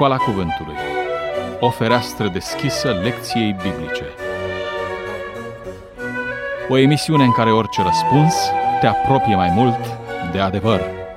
Școala Cuvântului. O fereastră deschisă lecției biblice. O emisiune în care orice răspuns te apropie mai mult de adevăr.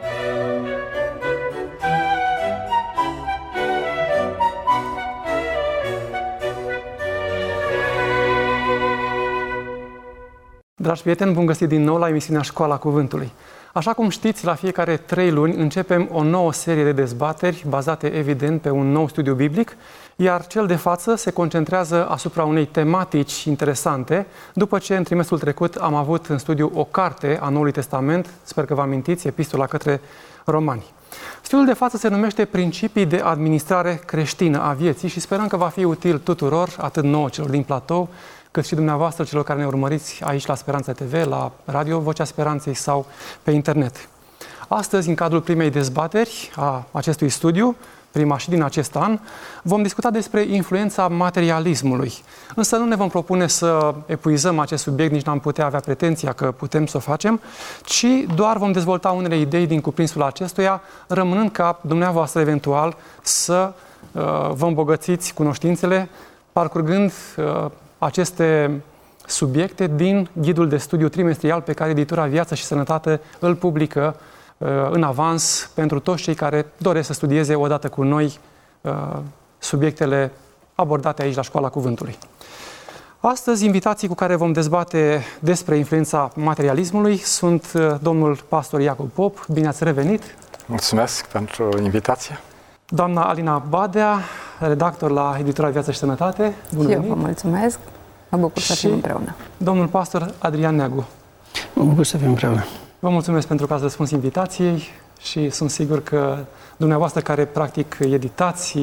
Dragi prieteni, bun găsit din nou la emisiunea Școala Cuvântului. Așa cum știți, la fiecare 3 luni începem o nouă serie de dezbateri bazate evident pe un nou studiu biblic, iar cel de față se concentrează asupra unei tematici interesante, după ce în trimestrul trecut am avut în studiu o carte a Noului Testament, sper că vă amintiți, Epistola către Romani. Studiul de față se numește Principii de administrare creștină a vieții și sperăm că va fi util tuturor, atât nouă celor din platou, cât și dumneavoastră, celor care ne urmăriți aici la Speranța TV, la Radio Vocea Speranței sau pe internet. Astăzi, în cadrul primei dezbateri a acestui studiu, prima și din acest an, vom discuta despre influența materialismului. Însă nu ne vom propune să epuizăm acest subiect, nici n-am putea avea pretenția că putem să o facem, ci doar vom dezvolta unele idei din cuprinsul acestuia, rămânând ca dumneavoastră eventual să vă îmbogățiți cunoștințele, parcurgând aceste subiecte din ghidul de studiu trimestrial pe care editura Viață și Sănătate îl publică în avans pentru toți cei care doresc să studieze odată cu noi subiectele abordate aici la Școala Cuvântului. Astăzi, invitații cu care vom dezbate despre influența materialismului sunt domnul pastor Iacob Pop. Bine ați revenit! Mulțumesc pentru invitație! Doamna Alina Badea, redactor la editura Viață și Sănătate. Bun venit! Eu vă mulțumesc! Mă bucur să fim împreună. Domnul pastor Adrian Neagu. Mă bucur să fim împreună. Vă mulțumesc pentru că ați răspuns invitației și sunt sigur că dumneavoastră care practic editați,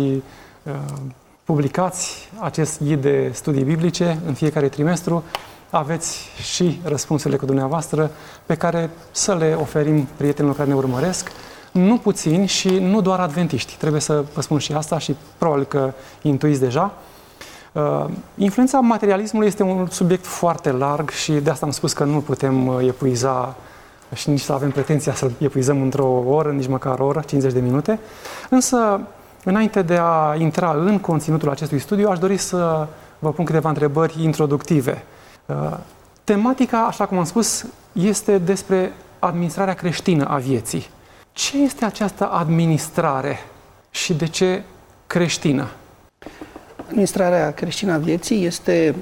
publicați acest ghid de studii biblice în fiecare trimestru, aveți și răspunsurile cu dumneavoastră pe care să le oferim prietenilor care ne urmăresc, nu puțini și nu doar adventiști. Trebuie să vă spun și asta și probabil că intuiți deja. Influența materialismului este un subiect foarte larg și de asta am spus că nu putem epuiza și nici să avem pretenția să-l epuizăm într-o oră, nici măcar o oră, 50 de minute. Însă, înainte de a intra în conținutul acestui studiu, aș dori să vă pun câteva întrebări introductive. Tematica, așa cum am spus, este despre administrarea creștină a vieții. Ce este această administrare și de ce creștină? Administrarea creștină a vieții este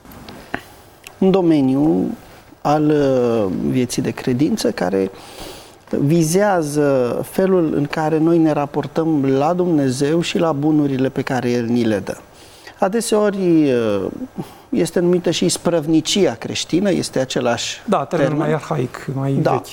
un domeniu al vieții de credință care vizează felul în care noi ne raportăm la Dumnezeu și la bunurile pe care El ni le dă. Adeseori este numită și isprăvnicia creștină, este același termen mai arhaic, mai vechi.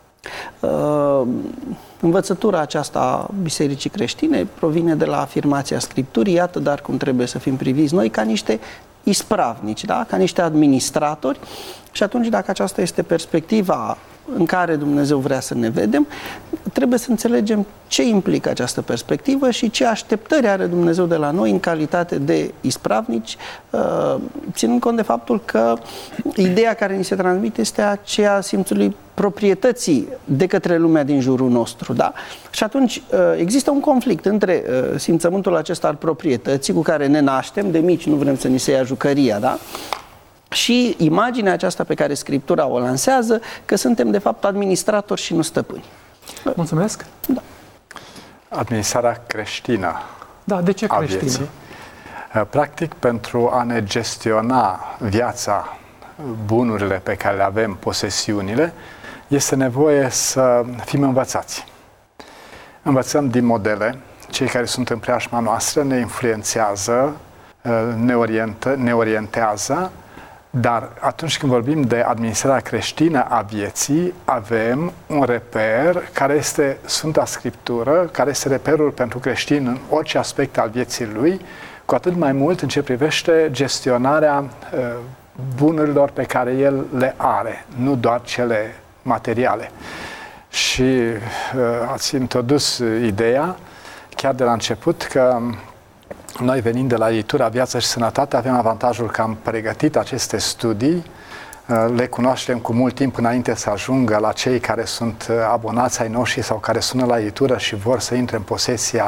Învățătura aceasta a Bisericii creștine provine de la afirmația Scripturii, iată dar cum trebuie să fim priviți noi ca niște ispravnici, da? Ca niște administratori. Și atunci, dacă aceasta este perspectiva în care Dumnezeu vrea să ne vedem, trebuie să înțelegem ce implică această perspectivă și ce așteptări are Dumnezeu de la noi în calitate de ispravnici, ținând cont de faptul că ideea care ni se transmite este aceea simțului proprietății de către lumea din jurul nostru. Da? Și atunci există un conflict între simțământul acesta al proprietății cu care ne naștem, de mici nu vrem să ni se ia jucăria, da? Și imaginea aceasta pe care Scriptura o lansează, că suntem de fapt administratori și nu stăpâni. Mulțumesc! Da. Administrarea creștină. Da, de ce creștină? Vieții, practic, pentru a ne gestiona viața, bunurile pe care le avem, posesiunile, este nevoie să fim învățați. Învățăm din modele, cei care sunt în preajma noastră ne influențează, ne orientează, dar atunci când vorbim de administrarea creștină a vieții, avem un reper care este Sfânta Scriptură, care este reperul pentru creștin în orice aspect al vieții lui, cu atât mai mult în ce privește gestionarea bunurilor pe care el le are, nu doar cele materiale. Și ați introdus ideea, chiar de la început, că noi, venind de la editura Viață și Sănătate, avem avantajul că am pregătit aceste studii, le cunoaștem cu mult timp înainte să ajungă la cei care sunt abonați ai noștri sau care sună la editură și vor să intre în posesia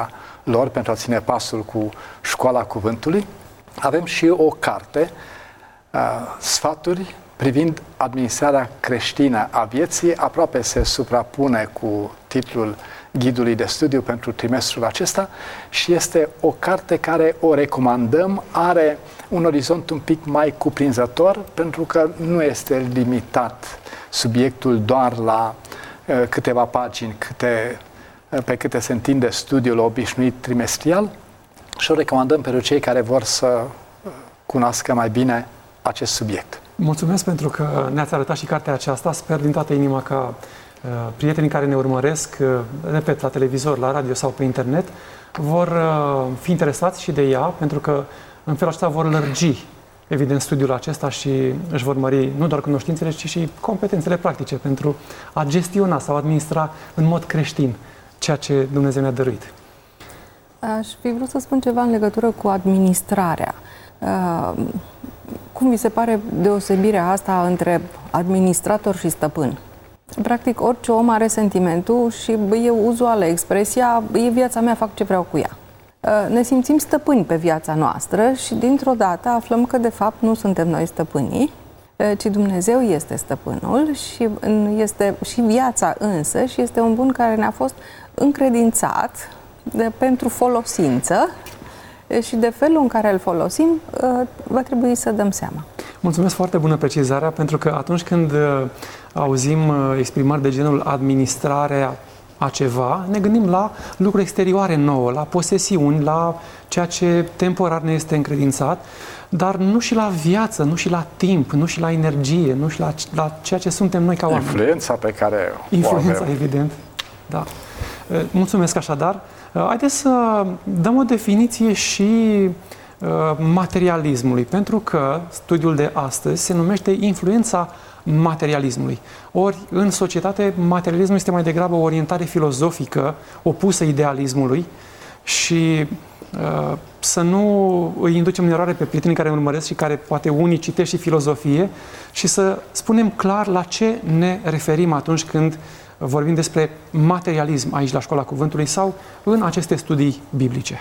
lor pentru a ține pasul cu școala cuvântului. Avem și o carte, sfaturi privind administrarea creștină a vieții, aproape se suprapune cu titlul ghidului de studiu pentru trimestrul acesta și este o carte care o recomandăm, are un orizont un pic mai cuprinzător pentru că nu este limitat subiectul doar la câteva pagini pe câte se întinde studiul obișnuit trimestrial și o recomandăm pentru cei care vor să cunoască mai bine acest subiect. Mulțumesc pentru că ne-ați arătat și cartea aceasta. Sper din toată inima ca prietenii care ne urmăresc, repet, la televizor, la radio sau pe internet, vor fi interesați și de ea, pentru că în felul acesta vor lărgi, evident, studiul acesta și își vor mări nu doar cunoștințele, ci și competențele practice pentru a gestiona sau administra în mod creștin ceea ce Dumnezeu ne-a dăruit. Aș fi vrut să spun ceva în legătură cu administrarea. Cum vi se pare deosebirea asta între administrator și stăpân? Practic, orice om are sentimentul și e uzuală expresia, e viața mea, fac ce vreau cu ea. Ne simțim stăpâni pe viața noastră și dintr-o dată aflăm că de fapt nu suntem noi stăpânii, ci Dumnezeu este stăpânul și este și viața însă și este un bun care ne-a fost încredințat pentru folosință și de felul în care îl folosim va trebui să dăm seama. Mulțumesc, foarte bună precizarea, pentru că atunci când auzim exprimări de genul administrarea a ceva, ne gândim la lucruri exterioare nouă, la posesiuni, la ceea ce temporar ne este încredințat, dar nu și la viață, nu și la timp, nu și la energie, nu și la ceea ce suntem noi ca oameni. Influența pe care Influența, o avem. evident. Da. Mulțumesc așadar. Haideți să dăm o definiție și materialismului, pentru că studiul de astăzi se numește influența materialismului. Ori, în societate, materialismul este mai degrabă o orientare filozofică opusă idealismului și să nu îi inducem în eroare pe prietenii care urmăresc și care poate unii citesc și filozofie și să spunem clar la ce ne referim atunci când vorbim despre materialism aici la Școala Cuvântului sau în aceste studii biblice.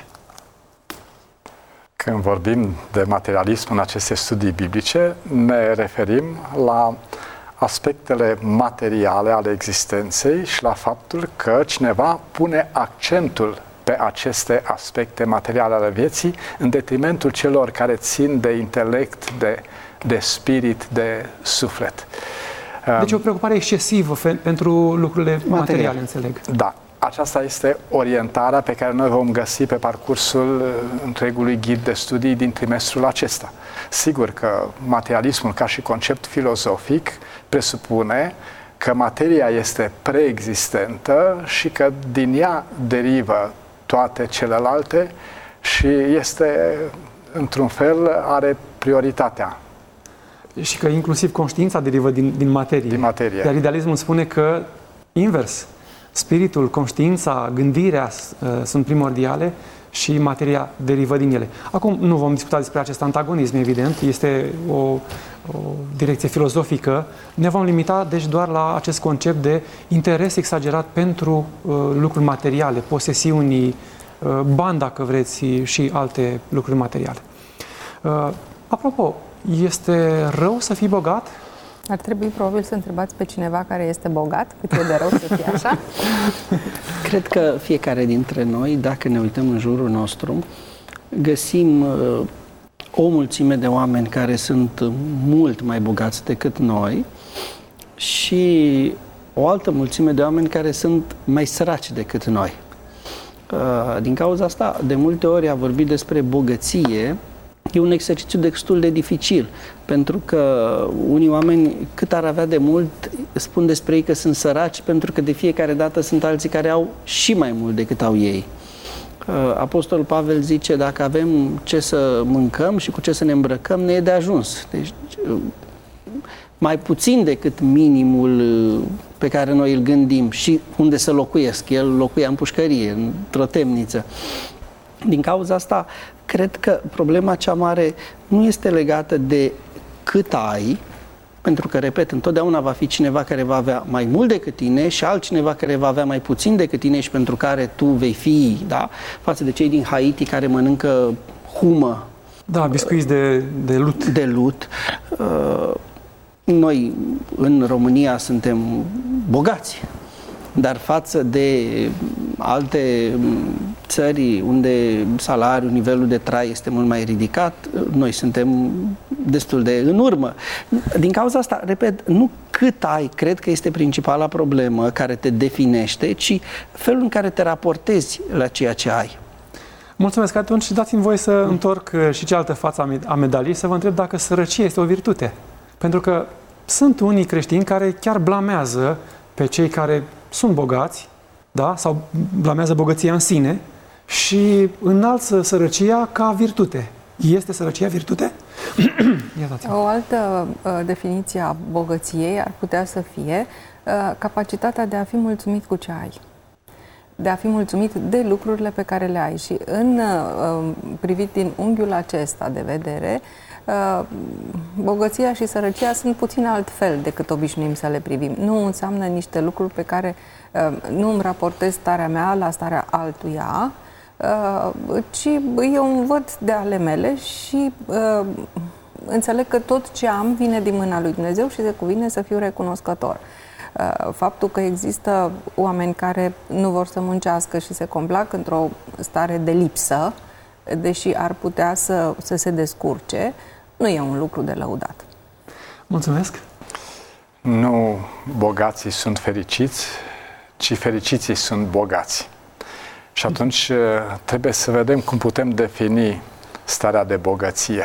Când vorbim de materialism în aceste studii biblice, ne referim la aspectele materiale ale existenței și la faptul că cineva pune accentul pe aceste aspecte materiale ale vieții în detrimentul celor care țin de intelect, de spirit, de suflet. Deci o preocupare excesivă pentru lucrurile materiale, înțeleg. Da. Aceasta este orientarea pe care noi vom găsi pe parcursul întregului ghid de studii din trimestrul acesta. Sigur că materialismul ca și concept filozofic presupune că materia este preexistentă și că din ea derivă toate celelalte și este, într-un fel, are prioritatea. Și că inclusiv conștiința derivă din materie. Din materie. Iar idealismul spune că invers. Spiritul, conștiința, gândirea sunt primordiale și materia derivă din ele. Acum nu vom discuta despre acest antagonism, evident, este o direcție filozofică. Ne vom limita, deci, doar la acest concept de interes exagerat pentru lucruri materiale, posesiuni, bani, dacă vreți, și alte lucruri materiale. Apropo, este rău să fii bogat? Ar trebui probabil să întrebați pe cineva care este bogat, cât e de rău să fie așa? Cred că fiecare dintre noi, dacă ne uităm în jurul nostru, găsim o mulțime de oameni care sunt mult mai bogați decât noi și o altă mulțime de oameni care sunt mai săraci decât noi. Din cauza asta, de multe ori a vorbit despre bogăție e un exercițiu destul de dificil, pentru că unii oameni, cât ar avea de mult, spun despre ei că sunt săraci, pentru că de fiecare dată sunt alții care au și mai mult decât au ei. Apostolul Pavel zice, dacă avem ce să mâncăm și cu ce să ne îmbrăcăm, ne e de ajuns. Deci, mai puțin decât minimul pe care noi îl gândim și unde să locuiesc. El locuia în pușcărie, într-o temniță. Din cauza asta, cred că problema cea mare nu este legată de cât ai, Pentru că, repet, întotdeauna va fi cineva care va avea mai mult decât tine și altcineva care va avea mai puțin decât tine și pentru care tu vei fi, da, față de cei din Haiti care mănâncă humă. Da, biscuiți de lut. De lut. Noi, în România, suntem bogați, dar față de alte țări unde salariul, nivelul de trai este mult mai ridicat, noi suntem destul de în urmă. Din cauza asta, repet, nu cât ai, cred că este principala problemă care te definește, ci felul în care te raportezi la ceea ce ai. Mulțumesc. Atunci dați-mi voie să întorc și cealaltă față a medaliei, să vă întreb dacă sărăcia este o virtute. Pentru că sunt unii creștini care chiar blamează pe cei care sunt bogați, da? Sau blamează bogăția în sine și înalță sărăcia ca virtute. Este sărăcia virtute? O altă definiție a bogăției ar putea să fie capacitatea de a fi mulțumit cu ce ai. De a fi mulțumit de lucrurile pe care le ai. Și privit din unghiul acesta de vedere, bogăția și sărăcia sunt puțin altfel decât obișnuim să le privim. Nu înseamnă niște lucruri pe care nu îmi raportez starea mea la starea altuia, ci eu învăț de ale mele și înțeleg că tot ce am vine din mâna lui Dumnezeu și se cuvine să fiu recunoscător. Faptul că există oameni care nu vor să muncească și se complac într-o stare de lipsă, deși ar putea să se descurce, nu e un lucru de lăudat. Mulțumesc! Nu bogații sunt fericiți, ci fericiții sunt bogați. Și atunci trebuie să vedem cum putem defini starea de bogăție.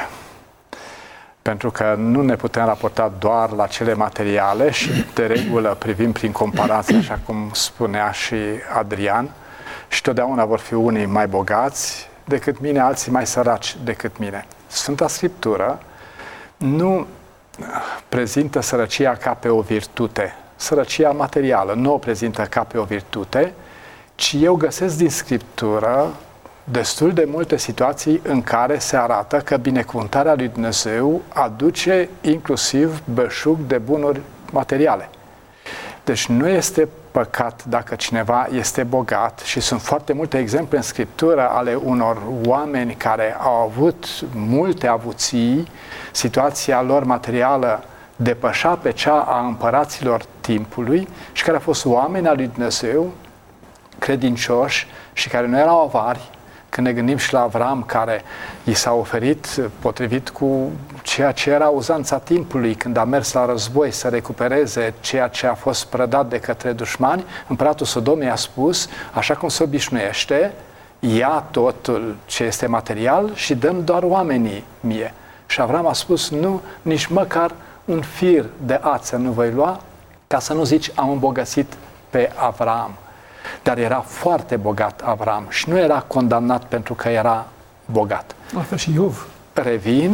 Pentru că nu ne putem raporta doar la cele materiale și de regulă privim prin comparație, așa cum spunea și Adrian, și totdeauna vor fi unii mai bogați decât mine, alții mai săraci decât mine. Sfânta Scriptură nu prezintă sărăcia ca pe o virtute, sărăcia materială nu o prezintă ca pe o virtute, ci eu găsesc din Scriptură destul de multe situații în care se arată că binecuvântarea lui Dumnezeu aduce inclusiv belșug de bunuri materiale. Deci nu este păcat dacă cineva este bogat și sunt foarte multe exemple în Scriptură ale unor oameni care au avut multe avuții, situația lor materială depășea pe cea a împăraților timpului și care au fost oameni al lui Dumnezeu, credincioși și care nu erau avari. Când ne gândim și la Avram, care i s-a oferit potrivit cu ceea ce era uzanța timpului, când a mers la război să recupereze ceea ce a fost prădat de către dușmani, împăratul Sodomei a spus, așa cum se obișnuiește, ia totul ce este material și dăm doar oamenii mie. Și Avram a spus, nu, nici măcar un fir de ață nu voi lua, ca să nu zici, am îmbogățit pe Avram. Dar era foarte bogat Avram și nu era condamnat pentru că era bogat. La fel și Iov. Revin,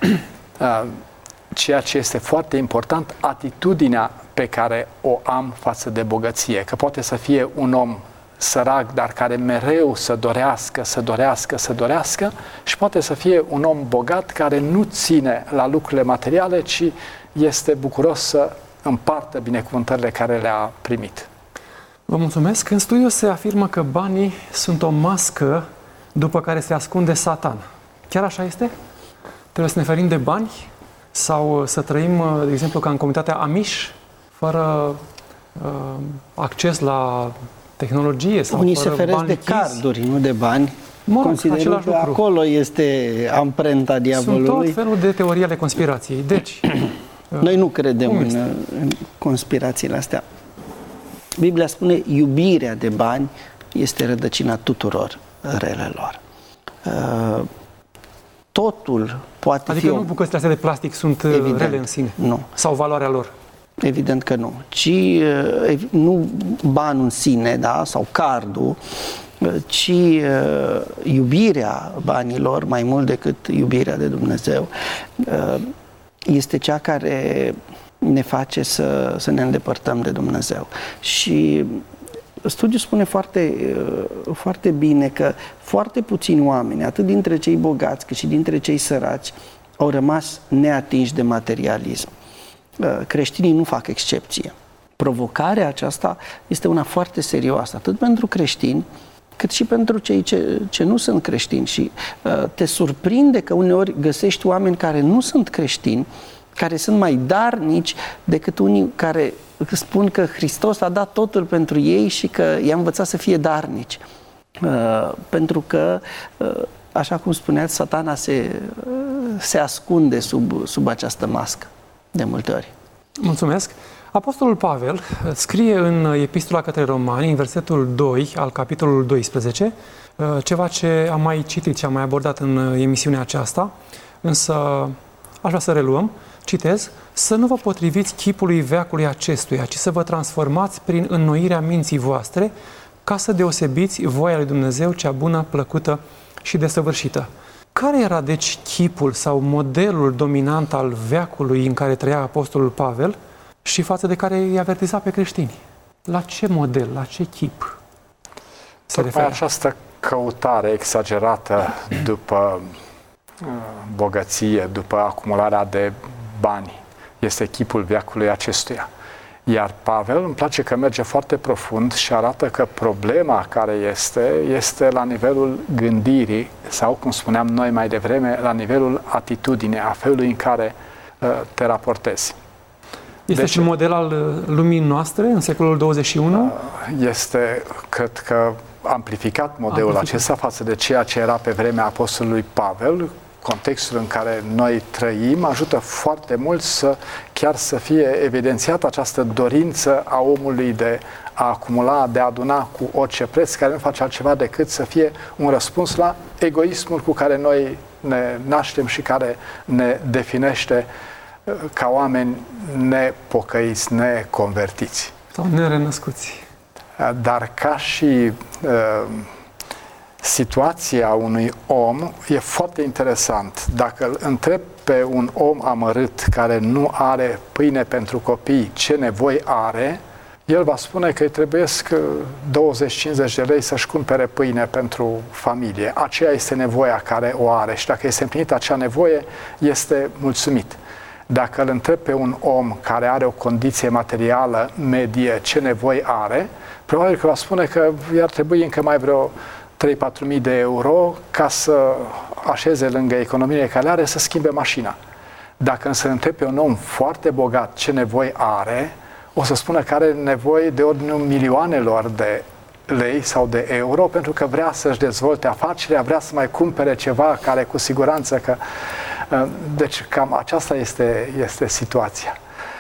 ceea ce este foarte important, atitudinea pe care o am față de bogăție. Că poate să fie un om sărac, dar care mereu să dorească și poate să fie un om bogat care nu ține la lucrurile materiale, ci este bucuros să împartă binecuvântările care le-a primit. Vă mulțumesc. În studiu se afirmă că banii sunt o mască după care se ascunde Satan. Chiar așa este? Trebuie să ne ferim de bani sau să trăim, de exemplu, ca în comunitatea Amish, fără acces la tehnologie sau unii fără se feresc de carduri, nu de bani. Considerând că acolo este amprenta diavolului. Sunt tot felul de teorii ale conspirației. Deci, noi nu credem în conspirațiile astea. Biblia spune, iubirea de bani este rădăcina tuturor relelor. Totul poate adică nu bucățile astea de plastic sunt rele în sine? Nu. Sau valoarea lor? Evident că nu. Ci nu banul în sine, da, sau cardul, ci iubirea banilor, mai mult decât iubirea de Dumnezeu, este cea care ne face să ne îndepărtăm de Dumnezeu. Și studiul spune foarte bine că foarte puțini oameni, atât dintre cei bogați cât și dintre cei săraci, au rămas neatinși de materialism. creștinii nu fac excepție. Provocarea aceasta este una foarte serioasă, atât pentru creștini, cât și pentru cei ce nu sunt creștini. Și te surprinde că uneori găsești oameni care nu sunt creștini, care sunt mai darnici decât unii care spun că Hristos a dat totul pentru ei și că i-a învățat să fie darnici. Pentru că, așa cum spuneați, Satana se ascunde sub această mască de multe ori. Mulțumesc! Apostolul Pavel scrie în Epistola către Romani, în versetul 2 al capitolului 12, ceva ce am mai citit și am mai abordat în emisiunea aceasta, însă aș vrea să reluăm. Citez: să nu vă potriviți chipului veacului acestuia, ci să vă transformați prin înnoirea minții voastre, ca să deosebiți voia lui Dumnezeu, cea bună, plăcută și desăvârșită. Care era, deci, chipul sau modelul dominant al veacului în care trăia Apostolul Pavel și față de care îi avertiza pe creștini? La ce model, la ce chip se referă? Această căutare exagerată după bogăție, după acumularea de bani, este chipul veacului acestuia. Iar Pavel îmi place că merge foarte profund și arată că problema care este la nivelul gândirii sau, cum spuneam noi mai devreme, la nivelul atitudinii, a felului în care te raportezi. Este și model al lumii noastre în secolul 21? Este, cred că, amplificat modelul acesta față de ceea ce era pe vremea Apostolului Pavel. Contextul în care noi trăim ajută foarte mult chiar să fie evidențiată această dorință a omului de a acumula, de a aduna cu orice preț, care nu face altceva decât să fie un răspuns la egoismul cu care noi ne naștem și care ne definește ca oameni nepocăiți, neconvertiți. Sau nerenăscuți. Dar ca și situația unui om e foarte interesant. Dacă îl întreb pe un om amărât care nu are pâine pentru copii, ce nevoi are, el va spune că îi trebuiesc 20-50 de lei să-și cumpere pâine pentru familie. Aceea este nevoia care o are și dacă este împlinită acea nevoie, este mulțumit. Dacă îl întreb pe un om care are o condiție materială medie, ce nevoi are, probabil că va spune că i-ar trebui încă mai vreo 3-4.000 de euro ca să așeze lângă economiile care are, să schimbe mașina. Dacă însă întreb pe un om foarte bogat ce nevoi are, o să spună că are nevoie de ordinul milioanelor de lei sau de euro, pentru că vrea să-și dezvolte afacerea, vrea să mai cumpere ceva care cu siguranță că... Deci cam aceasta este situația.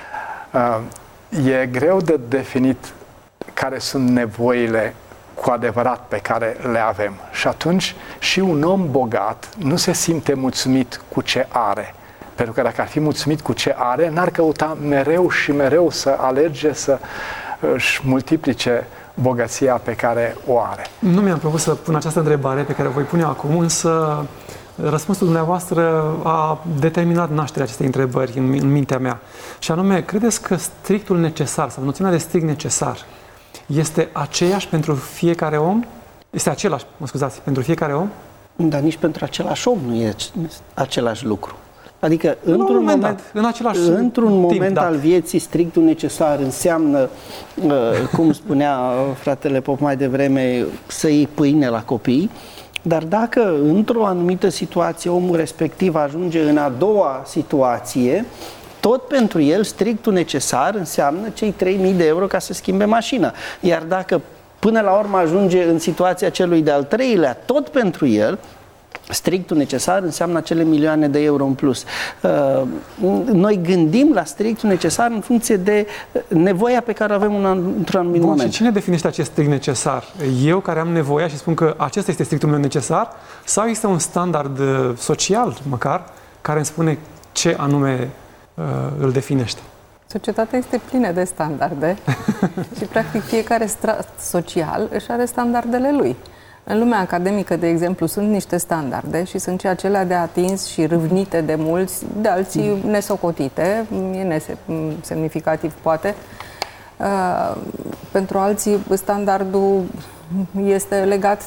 E greu de definit care sunt nevoile cu adevărat pe care le avem. Și atunci și un om bogat nu se simte mulțumit cu ce are. Pentru că dacă ar fi mulțumit cu ce are, n-ar căuta mereu și mereu să alerge să își multiplice bogăția pe care o are. Nu mi-am propus să pun această întrebare pe care o voi pune acum, însă răspunsul dumneavoastră a determinat nașterea acestei întrebări în mintea mea. Și anume, credeți că strictul necesar sau noțiunea de strict necesar este aceeași pentru fiecare om? Este același, pentru fiecare om? Dar nici pentru același om nu e același lucru. Adică, într-un moment al vieții, strictul necesar înseamnă, cum spunea fratele Pop mai devreme, să iei pâine la copii, dar dacă într-o anumită situație omul respectiv ajunge în a doua situație, tot pentru el, strictul necesar înseamnă cei 3.000 de euro ca să schimbe mașina. Iar dacă până la urmă ajunge în situația celui de-al treilea, tot pentru el, strictul necesar înseamnă acele milioane de euro în plus. Noi gândim la strictul necesar în funcție de nevoia pe care o avem într-un anumit moment. Și cine definește acest strict necesar? Eu care am nevoia și spun că acesta este strictul meu necesar? Sau este un standard social, măcar, care îmi spune ce anume îl definește? Societatea este plină de standarde și, practic, fiecare strat social își are standardele lui. În lumea academică, de exemplu, sunt niște standarde și sunt ceea acelea de atins și râvnite de mulți, de alții nesocotite, e nesemnificativ poate. Pentru alții, standardul Este legat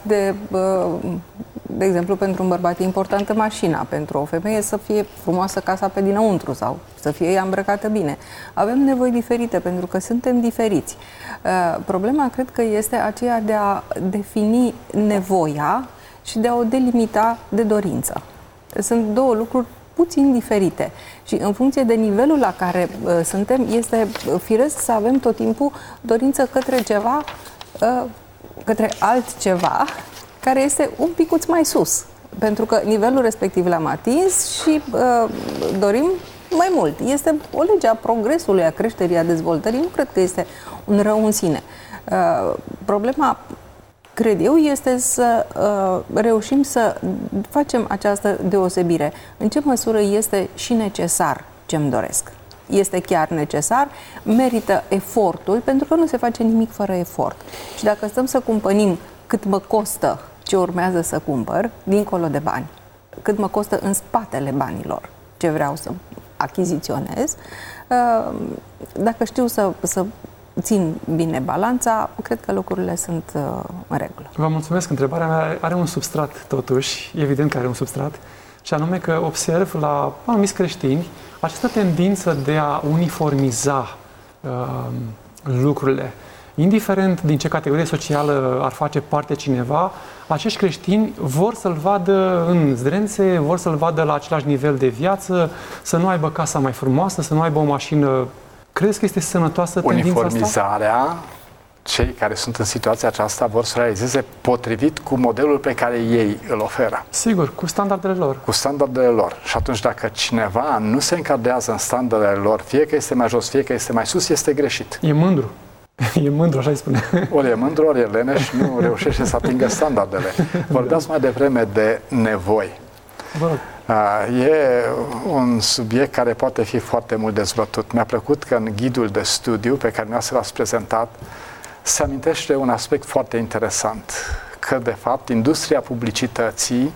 de exemplu, pentru un bărbat e importantă mașina, pentru o femeie să fie frumoasă casa pe dinăuntru sau să fie ea îmbrăcată bine. Avem nevoi diferite pentru că suntem diferiți. Problema cred că este aceea de a defini nevoia și de a o delimita de dorință. Sunt două lucruri puțin diferite și în funcție de nivelul la care suntem, este firesc să avem tot timpul dorință către ceva, către altceva care este un picuț mai sus, pentru că nivelul respectiv l-am atins și dorim mai mult. Este o lege a progresului, a creșterii, a dezvoltării, nu cred că este un rău în sine. Problema, cred eu, este să reușim să facem această deosebire. În ce măsură este și necesar ce-mi doresc? Este chiar necesar? Merită efortul? Pentru că nu se face nimic fără efort. Și dacă stăm să cumpănim cât mă costă ce urmează să cumpăr, dincolo de bani, cât mă costă în spatele banilor ce vreau să achiziționez, dacă știu să țin bine balanța, cred că lucrurile sunt în regulă. Vă mulțumesc. Întrebarea mea are un substrat, totuși, evident că are un substrat, și anume că observ la anumiți creștini această tendință de a uniformiza lucrurile. Indiferent din ce categorie socială ar face parte cineva, acești creștini vor să-l vadă în zdrențe, vor să-l vadă la același nivel de viață, să nu aibă casa mai frumoasă, să nu aibă o mașină. Crezi că este sănătoasă tendința asta? Uniformizarea, cei care sunt în situația aceasta vor să realizeze potrivit cu modelul pe care ei îl oferă. Sigur, cu standardele lor. Cu standardele lor. Și atunci dacă cineva nu se încadrează în standardele lor, fie că este mai jos, fie că este mai sus, este greșit. E mândru. E mândru, așa îi spune. Ori e mândru, ori e leneș și nu reușește să atingă standardele. Vorbeați mai devreme de nevoi. E un subiect care poate fi foarte mult dezbătut. Mi-a plăcut că în ghidul de studiu pe care mi-ați l-ați prezentat se amintește un aspect foarte interesant, că de fapt industria publicității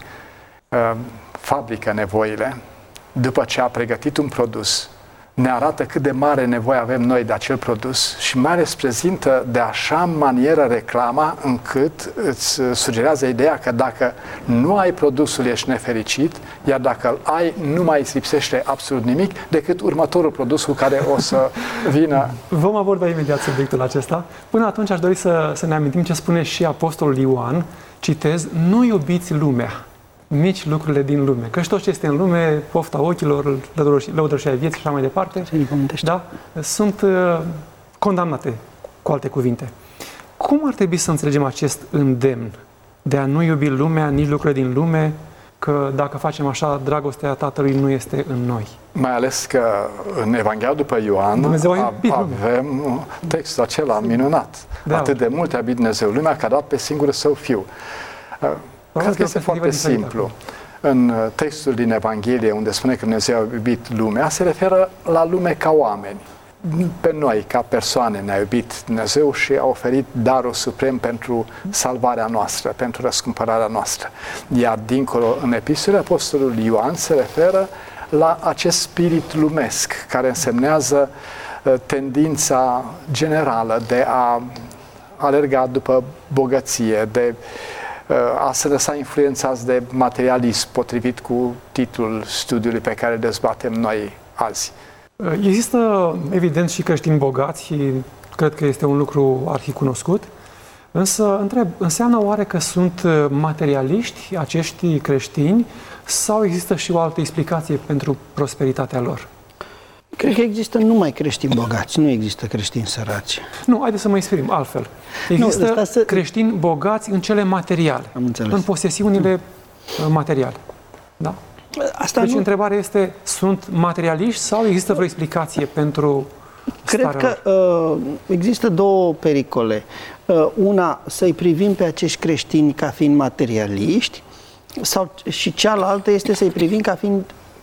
fabrică nevoile după ce a pregătit un produs, ne arată cât de mare nevoie avem noi de acel produs și mai ales prezintă de așa manieră reclama încât îți sugerează ideea că dacă nu ai produsul ești nefericit, iar dacă îl ai nu mai îți lipsește absolut nimic decât următorul produs cu care o să vină. Vom aborda imediat subiectul acesta. Până atunci aș dori să ne amintim ce spune și Apostolul Ioan, citez, nu iubiți lumea, nici lucrurile din lume. Că și tot ce este în lume, pofta ochilor, lăudăroșia vieții și așa mai departe, da, sunt condamnate, cu alte cuvinte. Cum ar trebui să înțelegem acest îndemn de a nu iubi lumea, nici lucrurile din lume, că dacă facem așa, dragostea Tatălui nu este în noi? Mai ales că în Evanghelia după Ioan avem textul acela minunat. Atât de mult a iubit Dumnezeu lumea că a dat pe singurul Său Fiu. Cred că este foarte simplu. În textul din Evanghelie, unde spune că Dumnezeu a iubit lumea, se referă la lume ca oameni. Pe noi, ca persoane, ne-a iubit Dumnezeu și a oferit darul suprem pentru salvarea noastră, pentru răscumpărarea noastră. Iar dincolo, în epistolele Apostolului Ioan, se referă la acest spirit lumesc, care însemnează tendința generală de a alerga după bogăție, de a se lăsa influențați de materialism, potrivit cu titlul studiului pe care îl dezbatem noi azi. Există, evident, și creștini bogați și cred că este un lucru arhicunoscut, însă întreb, înseamnă oare că sunt materialiști acești creștini sau există și o altă explicație pentru prosperitatea lor? Cred că există numai creștini bogați, nu există creștini săraci. Nu, haideți să mă exprim altfel. Există creștini bogați în cele materiale, în posesiunile materiale. Da? Deci întrebarea este, sunt materialiști sau există vreo explicație pentru starea lor? Cred că există două pericole. Una, să-i privim pe acești creștini ca fiind materialiști, și cealaltă este să-i privim ca fiind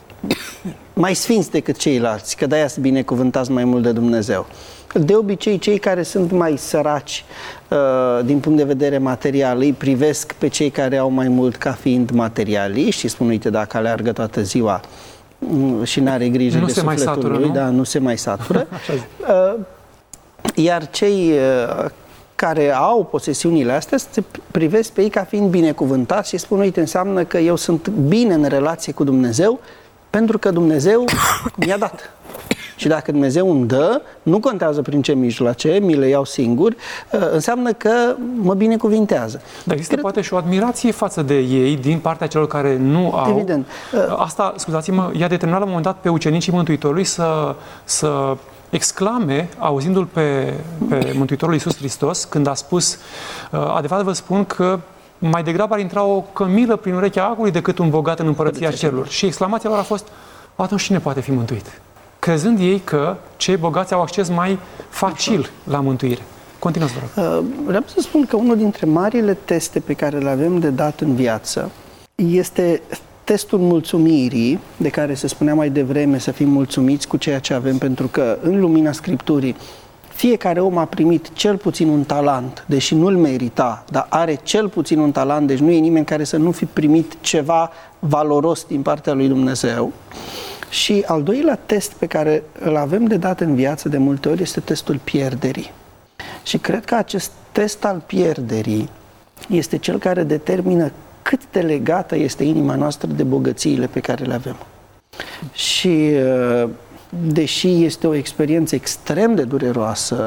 mai sfinți decât ceilalți, că de-aia sunt binecuvântați mai mult de Dumnezeu. De obicei, cei care sunt mai săraci din punct de vedere material îi privesc pe cei care au mai mult ca fiind materialiști și spun, uite, dacă aleargă toată ziua și n-are grijă de sufletul lui, da, nu se mai satură. Iar cei care au posesiunile astea se privesc pe ei ca fiind binecuvântați și spun, uite, înseamnă că eu sunt bine în relație cu Dumnezeu pentru că Dumnezeu mi-a dat. Și dacă Dumnezeu îmi dă, nu contează prin ce mijloace, mi le iau singur, înseamnă că mă binecuvintează. Dar există poate și o admirație față de ei din partea celor care nu au. Evident. Asta, scuzați-mă, i-a determinat la un moment dat pe ucenicii Mântuitorului să exclame, auzindu-l pe Mântuitorul Iisus Hristos, când a spus, adevărat vă spun că mai degrabă ar intra o cămilă prin urechea acului decât un bogat în împărăția cerurilor. Și exclamația lor a fost, atunci cine poate fi mântuit? Crezând ei că cei bogați au acces mai facil la mântuire. Continuați, vă rog. Vreau să spun că unul dintre marile teste pe care le avem de dat în viață este testul mulțumirii, de care se spunea mai devreme să fim mulțumiți cu ceea ce avem, pentru că în lumina Scripturii fiecare om a primit cel puțin un talent, deși nu-l merita, dar are cel puțin un talent, deci nu e nimeni care să nu fi primit ceva valoros din partea lui Dumnezeu. Și al doilea test pe care îl avem de dat în viață de multe ori este testul pierderii. Și cred că acest test al pierderii este cel care determină cât de legată este inima noastră de bogățiile pe care le avem. Și deși este o experiență extrem de dureroasă,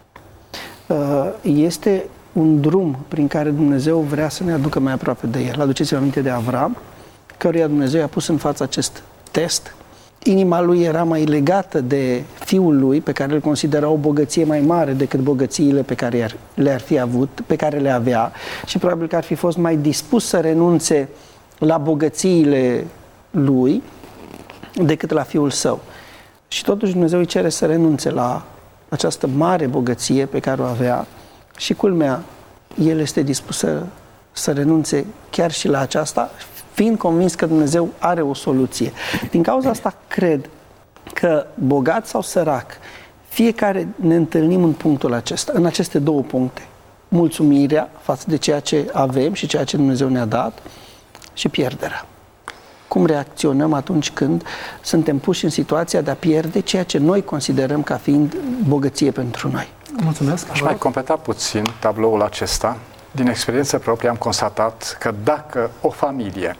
este un drum prin care Dumnezeu vrea să ne aducă mai aproape de El. Aduceți-vă aminte de Avram, căruia Dumnezeu i-a pus în față acest test. Inima lui era mai legată de fiul lui, pe care îl considera o bogăție mai mare decât bogățiile pe care le-ar fi avut, pe care le avea, și probabil că ar fi fost mai dispus să renunțe la bogățiile lui decât la fiul său. Și totuși Dumnezeu îi cere să renunțe la această mare bogăție pe care o avea și, culmea, el este dispus să renunțe chiar și la aceasta, fiind convins că Dumnezeu are o soluție. Din cauza asta cred că bogat sau sărac, fiecare ne întâlnim în punctul acesta, în aceste două puncte. Mulțumirea față de ceea ce avem și ceea ce Dumnezeu ne-a dat și pierderea. Cum reacționăm atunci când suntem puși în situația de a pierde ceea ce noi considerăm ca fiind bogăție pentru noi. Mulțumesc. Aș mai completa puțin tabloul acesta. Din experiență proprie am constatat că dacă o familie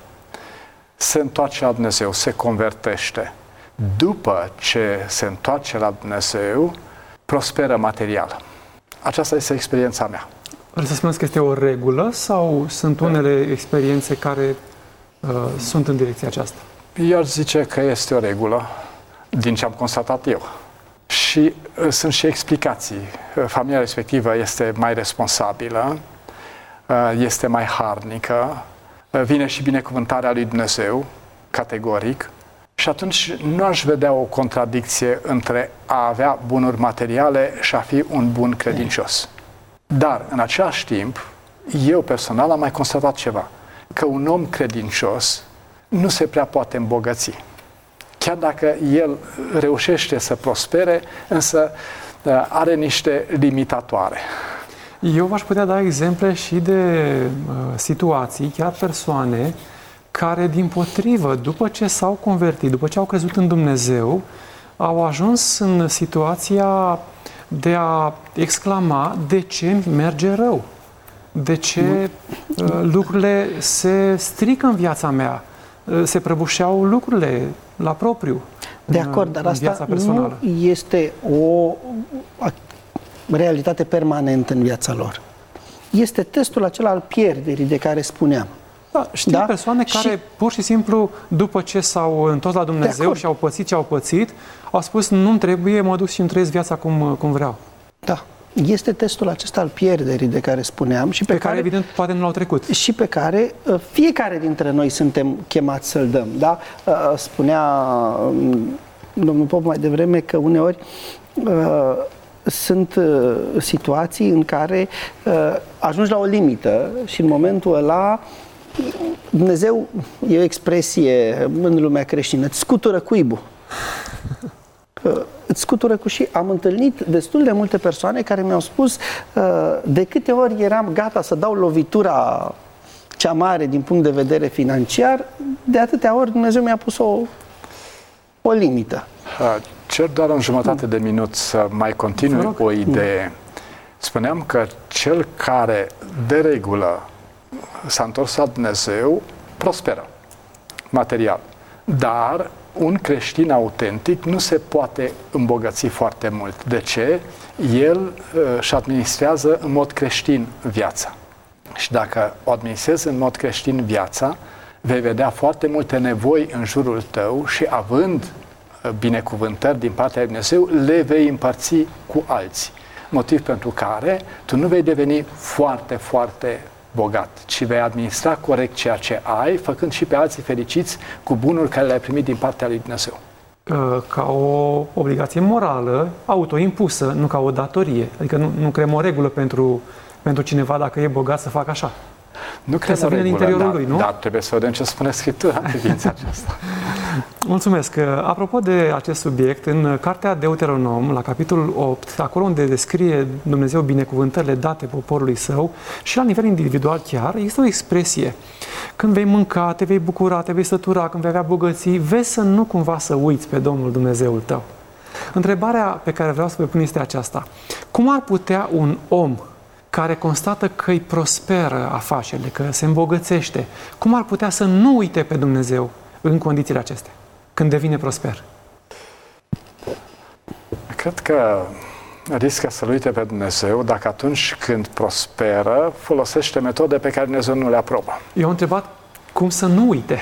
se întoarce la Dumnezeu, se convertește, după ce se întoarce la Dumnezeu, prosperă material. Aceasta este experiența mea. Vreau să spuneți că este o regulă sau sunt unele experiențe care sunt în direcția aceasta? Eu aș zice că este o regulă din ce am constatat eu. Și sunt și explicații. Familia respectivă este mai responsabilă, este mai harnică, vine și binecuvântarea lui Dumnezeu, categoric, și atunci nu aș vedea o contradicție între a avea bunuri materiale și a fi un bun credincios. Dar, în același timp, eu personal am mai constatat ceva, că un om credincios nu se prea poate îmbogăți. Chiar dacă el reușește să prospere, însă are niște limitatoare. Eu v-aș putea da exemple și de situații, chiar persoane, care, dimpotrivă, după ce s-au convertit, după ce au crezut în Dumnezeu, au ajuns în situația de a exclama: de ce merge rău? De ce lucrurile se strică în viața mea? Se prăbușeau lucrurile la propriu. De acord, dar asta nu este o realitate permanentă în viața lor. Este testul acela al pierderii de care spuneam. Da, știu persoane care pur și simplu, după ce s-au întors la Dumnezeu și au pățit ce au pățit, au spus: nu-mi trebuie, mă duc și îmi trăiesc viața cum vreau. Da. Este testul acesta al pierderii de care spuneam și pe care evident poate nu l-au trecut. Și pe care fiecare dintre noi suntem chemați să-l dăm. Da? Spunea domnul Pop mai devreme că uneori sunt situații în care ajungi la o limită și în momentul ăla Dumnezeu, e o expresie în lumea creștină, îți scutură cuibul. Îți scutură cu și am întâlnit destul de multe persoane care mi-au spus de câte ori eram gata să dau lovitura cea mare din punct de vedere financiar, de atâtea ori Dumnezeu mi-a pus o limită. Cer doar în jumătate de minut să mai continui o idee. Spuneam că cel care de regulă s-a întors la Dumnezeu prosperă material. Dar un creștin autentic nu se poate îmbogăți foarte mult. De ce? El își administrează în mod creștin viața. Și dacă o administrezi în mod creștin viața, vei vedea foarte multe nevoi în jurul tău și având binecuvântări din partea lui Dumnezeu, le vei împărți cu alții. Motiv pentru care tu nu vei deveni foarte, foarte bogat, ci vei administra corect ceea ce ai, făcând și pe alții fericiți cu bunul care le-ai primit din partea lui Dumnezeu. Ca o obligație morală, autoimpusă, nu ca o datorie. Adică nu creăm o regulă pentru cineva dacă e bogat să facă așa. Nu cred să vină în interiorul lui, nu? Dar trebuie să vedem ce spune Scriptura în privința aceasta. Mulțumesc. Apropo de acest subiect, în Cartea Deuteronom, la capitolul 8, acolo unde descrie Dumnezeu binecuvântările date poporului său și la nivel individual chiar, există o expresie. Când vei mânca, te vei bucura, te vei sătura, când vei avea bogății, vezi să nu cumva să uiți pe Domnul Dumnezeul tău. Întrebarea pe care vreau să vă pun este aceasta. Cum ar putea un om care constată că îi prosperă afacerile, că se îmbogățește, cum ar putea să nu uite pe Dumnezeu în condițiile acestea, când devine prosper? Cred că riscă să-L uite pe Dumnezeu dacă atunci când prosperă folosește metode pe care Dumnezeu nu le aprobă. Eu am întrebat cum să nu uite.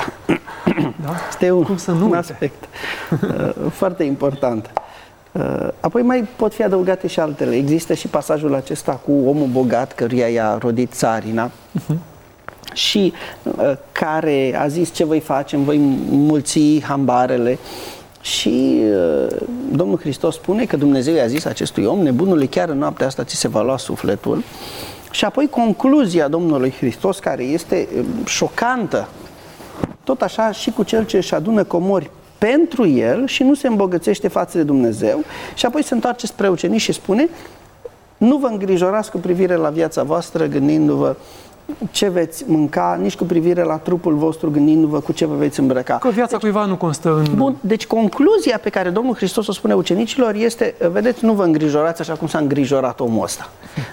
Da? Este un aspect foarte important. Apoi mai pot fi adăugate și altele. Există și pasajul acesta cu omul bogat căruia i-a rodit țarina și care a zis ce voi face, îmi voi mulți hambarele. Și Domnul Hristos spune că Dumnezeu i-a zis acestui om: nebunule, chiar în noaptea asta ți se va lua sufletul. Și apoi concluzia Domnului Hristos, care este șocantă, tot așa și cu cel ce își adună comori pentru el și nu se îmbogățește față de Dumnezeu. Și apoi se întoarce spre ucenici și spune: nu vă îngrijorați cu privire la viața voastră gândindu-vă ce veți mânca, nici cu privire la trupul vostru gândindu-vă cu ce vă veți îmbrăca. Că viața cuiva nu constă în... Bun, deci concluzia pe care Domnul Hristos o spune ucenicilor este: vedeți, nu vă îngrijorați așa cum s-a îngrijorat omul ăsta.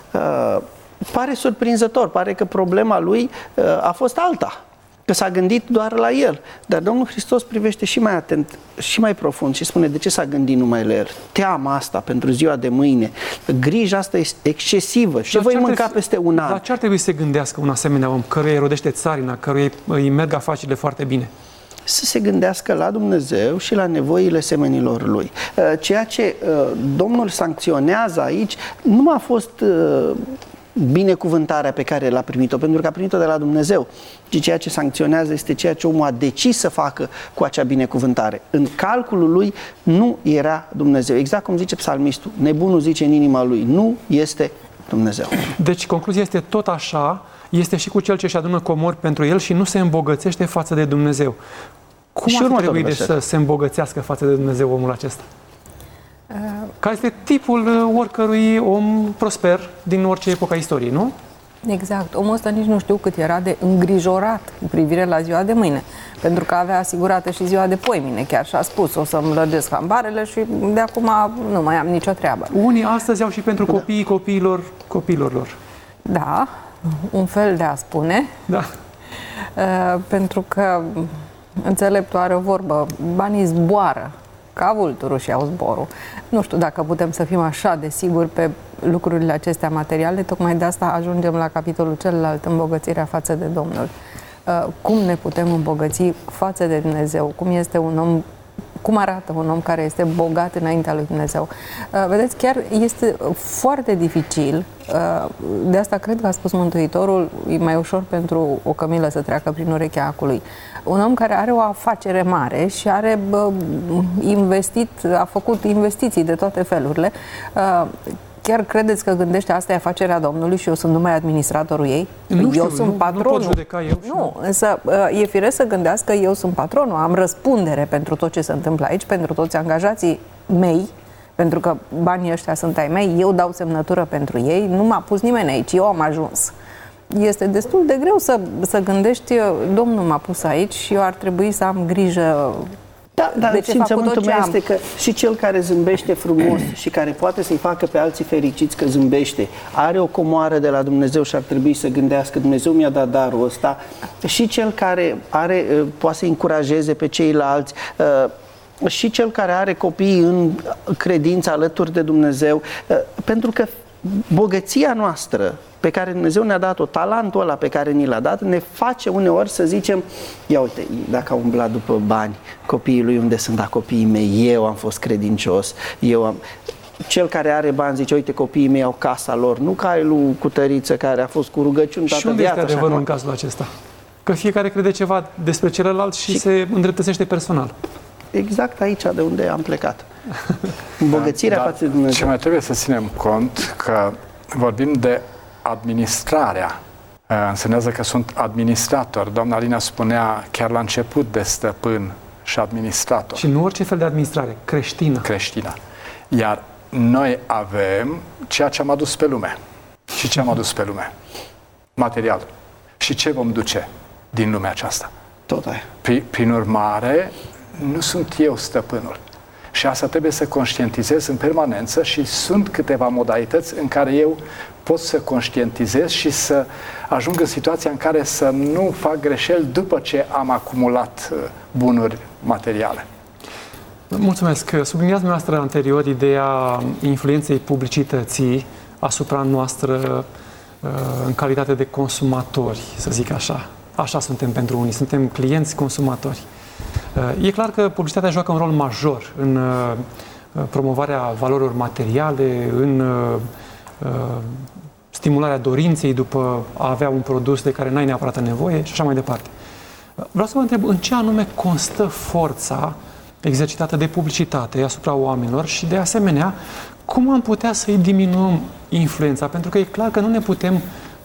Pare surprinzător, pare că problema lui a fost alta, că s-a gândit doar la el. Dar Domnul Hristos privește și mai atent, și mai profund și spune: de ce s-a gândit numai la el? Teama asta pentru ziua de mâine, grija asta este excesivă. Ce voi mânca peste un an? Dar ce ar trebui să se gândească un asemenea om căruia îi rodește țarina, căruia îi merg afacerile foarte bine? Să se gândească la Dumnezeu și la nevoile semenilor lui. Ceea ce Domnul sancționează aici nu a fost binecuvântarea pe care l-a primit-o, pentru că a primit-o de la Dumnezeu, ci ceea ce sancționează este ceea ce omul a decis să facă cu acea binecuvântare. În calculul lui nu era Dumnezeu. Exact cum zice psalmistul: nebunul zice în inima lui, nu este Dumnezeu. Deci concluzia este tot așa, este și cu cel ce își adună comori pentru el și nu se îmbogățește față de Dumnezeu. Cum ar trebui să se îmbogățească față de Dumnezeu omul acesta? Care este tipul oricărui om prosper din orice epoca istoriei, nu? Exact. Omul ăsta nici nu știu cât era de îngrijorat cu privire la ziua de mâine, pentru că avea asigurată și ziua de poimine. Chiar și-a spus: o să-mi lărgesc hambarele și de acum nu mai am nicio treabă. Unii astăzi au și pentru copiii copiilor lor. Da, un fel de a spune. Da. Pentru că înțeleptul are o vorbă: banii zboară ca vulturul și iau zborul. Nu știu dacă putem să fim așa de siguri pe lucrurile acestea materiale, tocmai de asta ajungem la capitolul celălalt, îmbogățirea față de Domnul. Cum ne putem îmbogăți față de Dumnezeu? Cum este un om, cum arată un om care este bogat înaintea lui Dumnezeu? Vedeți, chiar este foarte dificil, de asta cred că a spus Mântuitorul: e mai ușor pentru o cămilă să treacă prin urechea acului. Un om care are o afacere mare și are investit, a făcut investiții de toate felurile, chiar credeți că gândește: asta e afacerea Domnului și eu sunt numai administratorul ei? Eu sunt patronul. Nu pot judeca eu. Nu, însă e firesc să gândească: eu sunt patronul, am răspundere pentru tot ce se întâmplă aici, pentru toți angajații mei, pentru că banii ăștia sunt ai mei, eu dau semnătură pentru ei, nu m-a pus nimeni aici, eu am ajuns. Este destul de greu să gândești: Domnul m-a pus aici și eu ar trebui să am grijă Da, dar de ce fac cu tot ce am. este că și cel care zâmbește frumos și care poate să-i facă pe alții fericiți că zâmbește, are o comoară de la Dumnezeu și ar trebui să gândească, Dumnezeu mi-a dat darul ăsta. Și cel care poate să încurajeze pe ceilalți, și cel care are copii în credință alături de Dumnezeu, pentru că bogăția noastră pe care Dumnezeu ne-a dat-o, talentul ăla pe care ni l-a dat, ne face uneori să zicem, ia uite, dacă au umblat după bani copiii lui, unde sunt copiii mei, eu am fost credincios, Cel care are bani zice, uite, copiii mei au casa lor, nu ca lui Cutăriță care a fost cu rugăciuni toată și unde viața. este adevărul în cazul acesta? Că fiecare crede ceva despre celălalt și se îndreptățește personal. Exact aici de unde am plecat. Îmbogățirea față de Dumnezeu. Ce mai trebuie să ținem cont că vorbim de administrarea. Însemnează că sunt administrator. Doamna Alina spunea chiar la început de stăpân și administrator. Și nu orice fel de administrare, creștină. Creștină. Iar noi avem ceea ce am adus pe lume. Și ce am adus pe lume? Material. Și ce vom duce din lumea aceasta? Tot aia. Prin urmare, nu sunt eu stăpânul. Și asta trebuie să conștientizez în permanență și sunt câteva modalități în care eu pot să conștientizez și să ajung în situația în care să nu fac greșeli după ce am acumulat bunuri materiale. Mulțumesc. Subliniați dumneavoastră anterior ideea influenței publicității asupra noastră în calitate de consumatori, să zic așa. Așa suntem pentru unii, suntem clienți consumatori. E clar că publicitatea joacă un rol major în promovarea valorilor materiale, în stimularea dorinței după a avea un produs de care n-ai neapărat nevoie și așa mai departe. Vreau să vă întreb în ce anume constă forța exercitată de publicitate asupra oamenilor și, de asemenea, cum am putea să-i diminuăm influența? Pentru că e clar că nu ne putem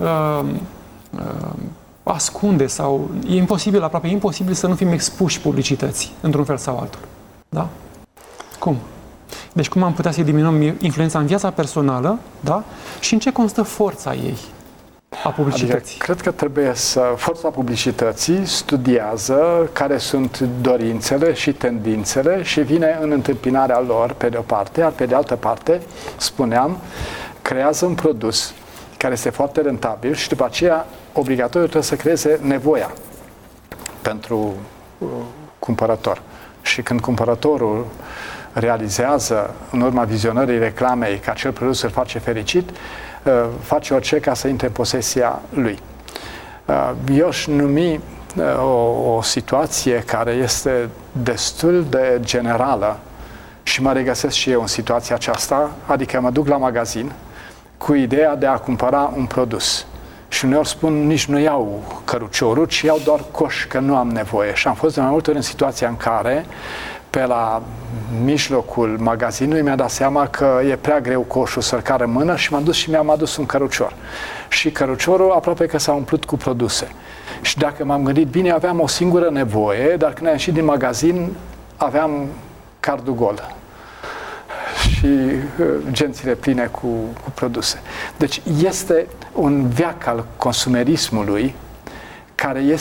ascunde sau e imposibil, aproape imposibil să nu fim expuși publicității, într-un fel sau altul. Da? Cum? Deci cum am putea să-i diminuăm influența în viața personală, da? Și în ce constă forța ei, a publicității? Adică, cred că trebuie forța publicității studiază care sunt dorințele și tendințele și vine în întâmpinarea lor, pe de o parte, iar pe de altă parte, spuneam, creează un produs care este foarte rentabil și după aceea obligatoriu trebuie să creeze nevoia pentru cumpărător. Și când cumpărătorul realizează, în urma vizionării reclamei, că acel produs îl face fericit, face orice ca să intre în posesia lui. Eu aș numi o situație care este destul de generală și mă regăsesc și eu în situația aceasta, adică mă duc la magazin cu ideea de a cumpăra un produs. Și uneori spun, nici nu iau căruciorul, ci iau doar coș, că nu am nevoie. Și am fost de mai multe ori în situația în care, pe la mijlocul magazinului, mi-a dat seama că e prea greu coșul să-l car în mână și m-am dus și mi-am adus un cărucior. Și căruciorul aproape că s-a umplut cu produse. Și dacă m-am gândit bine, aveam o singură nevoie, dar când am ieșit din magazin, aveam cardul gol și gențile pline cu produse. Deci este un veac al consumerismului care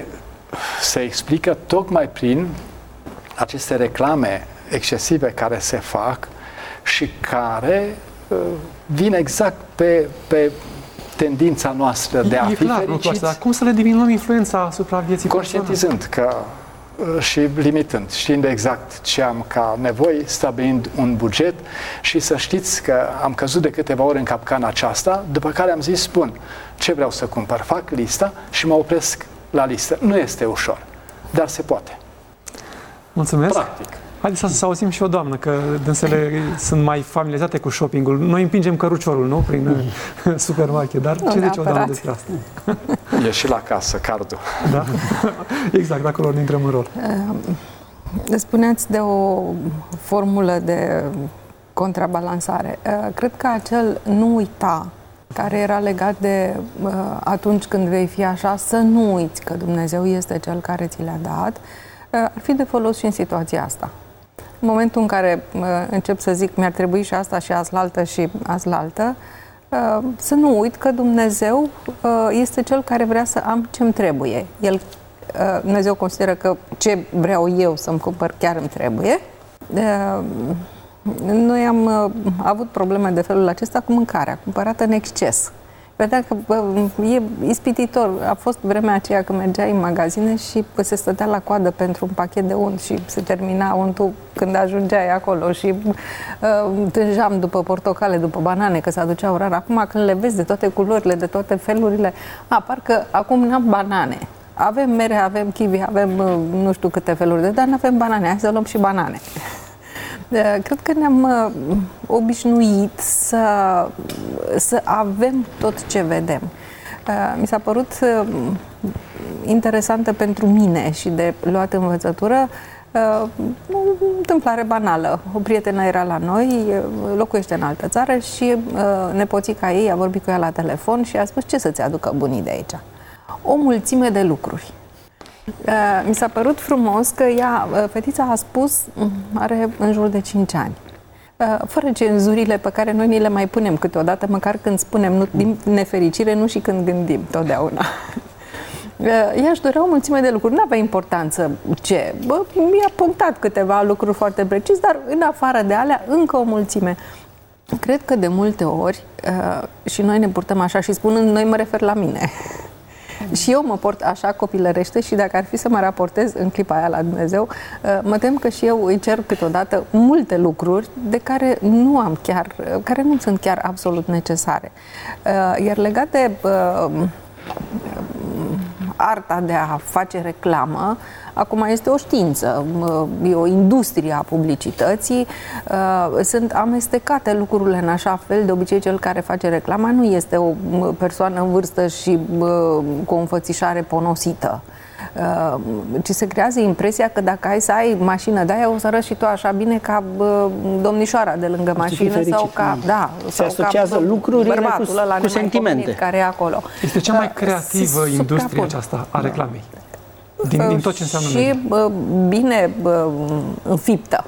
se explică tocmai prin aceste reclame excesive care se fac și care vin exact pe tendința noastră de a fi fericiți. Dar cum să le diminuăm influența asupra vieții conștientizând că și limitând, știind exact ce am ca nevoi, stabilind un buget și să știți că am căzut de câteva ori în capcana aceasta, după care am zis, bun, ce vreau să cumpăr? Fac lista și mă opresc la listă. Nu este ușor, dar se poate. Mulțumesc! Practic. Haideți să auzim și o doamnă, că dânsele sunt mai familiarizate cu shoppingul. Noi împingem căruciorul, nu? Prin supermarket, dar ce zice o doamnă despre asta? E și la casă, cardul. Da? Exact, de acolo intrăm în rol. Spuneați de o formulă de contrabalansare. Cred că acel nu uita, care era legat de atunci când vei fi așa, să nu uiți că Dumnezeu este Cel care ți le-a dat, ar fi de folos și în situația asta. În momentul în care încep să zic mi-ar trebui și asta și aslaltă și aslaltă, să nu uit că Dumnezeu este Cel care vrea să am ce-mi trebuie. El Dumnezeu consideră că ce vreau eu să-mi cumpăr chiar îmi trebuie. Noi am avut probleme de felul acesta cu mâncarea, cumpărată în exces. Vedea că e ispititor. A fost vremea aceea când mergeai în magazine și se stătea la coadă pentru un pachet de unt și se termina untul când ajungeai acolo și tânjam după portocale, după banane, că se aduceau rar. Acum când le vezi de toate culorile, de toate felurile, parcă acum n-am banane. Avem mere, avem kiwi, avem nu știu câte feluri dar n-avem banane. Hai să luăm și banane. Cred că ne-am obișnuit să avem tot ce vedem. Mi s-a părut interesantă pentru mine și de luat învățătură o întâmplare banală. O prietenă era la noi, locuiește în altă țară și nepoțica ei a vorbit cu ea la telefon și a spus: ce să-ți aducă bunii de aici? O mulțime de lucruri. Mi s-a părut frumos că fetița a spus, are în jur de 5 ani, fără cenzurile pe care noi ni le mai punem câteodată, măcar când spunem, nu din nefericire, nu și când gândim totdeauna. Ea își dorea o mulțime de lucruri, nu avea importanță ce. Mi-a punctat câteva lucruri foarte precis, dar în afară de alea, încă o mulțime. Cred că de multe ori, și noi ne purtăm așa, și spunând noi, mă refer la mine. Și eu mă port așa copilărește și dacă ar fi să mă raportez în clipa aia la Dumnezeu, mă tem că și eu îi cer câteodată multe lucruri de care care nu sunt chiar absolut necesare. Iar legat de arta de a face reclamă, acum este o știință, e o industrie a publicității, sunt amestecate lucrurile în așa fel, de obicei cel care face reclama nu este o persoană în vârstă și cu o înfățișare ponosită, ci se creează impresia că dacă ai să ai mașină de aia, o să arăți și tu așa bine ca domnișoara de lângă mașină sau ca, se asociază lucrurile cu sentimente care e acolo. Este cea mai creativă industrie aceasta a reclamei. Din tot ce înseamnă și bine înfiptă.